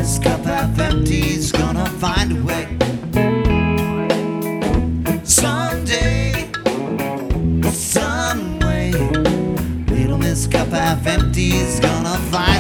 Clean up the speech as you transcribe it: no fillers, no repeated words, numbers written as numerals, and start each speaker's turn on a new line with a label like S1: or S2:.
S1: This cup half empty's gonna find a way. Someday, some way, little Miss Cup half empty's gonna find